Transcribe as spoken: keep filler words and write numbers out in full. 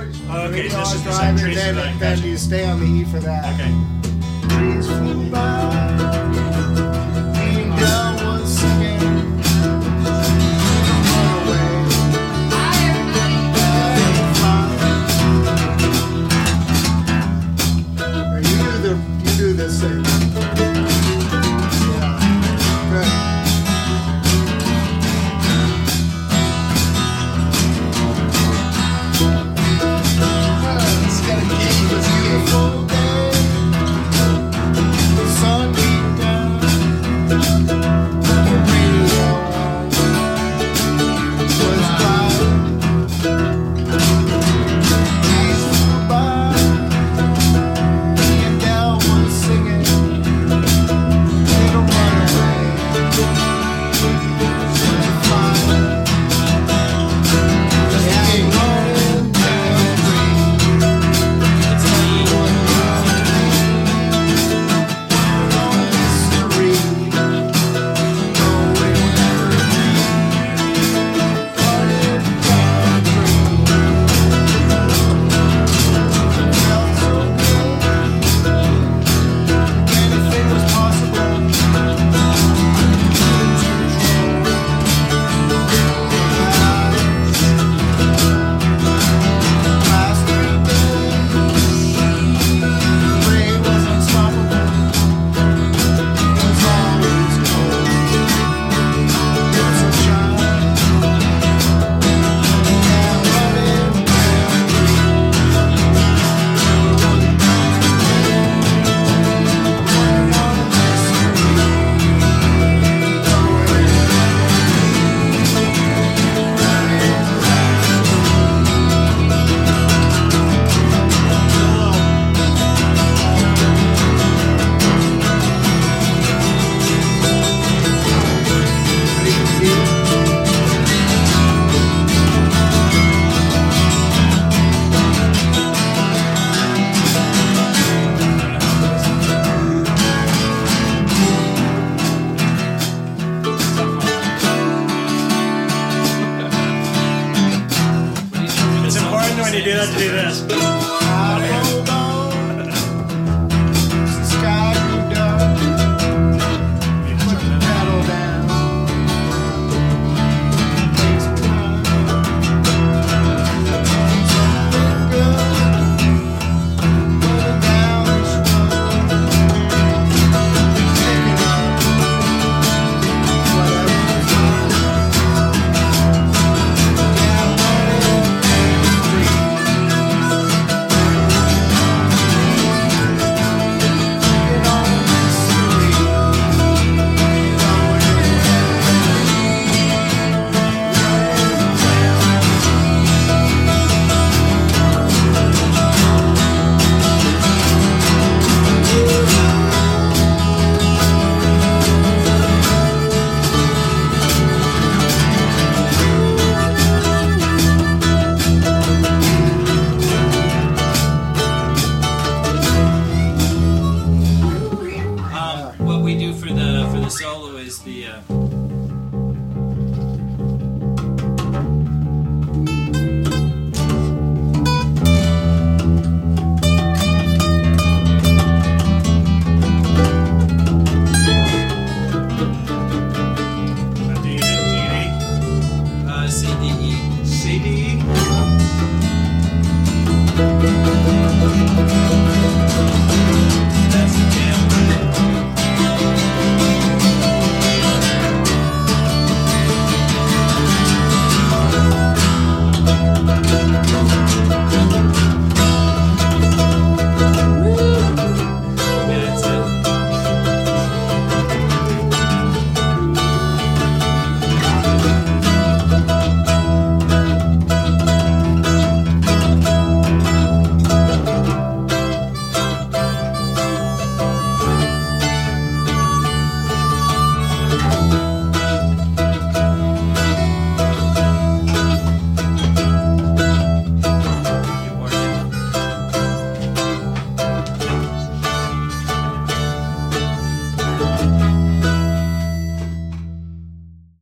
Oh, okay, You so this is the drive same it, Tracy then, Lane, then gotcha. you stay on the E for that. Okay. Trees flew by, leaning down one singing, run away. Or you do the you do this thing. Yeah. Good. It's got a gate. It's a beautiful day. The sun beat down. The radio was bright. Trees flew by. Me and Dal was singing. Little runaway. Such a fly. Yeah, running down the It's important when you do that to do this. Um, what we do for the for the solo is the uh, Do you do uh, C D E. C D E? Thank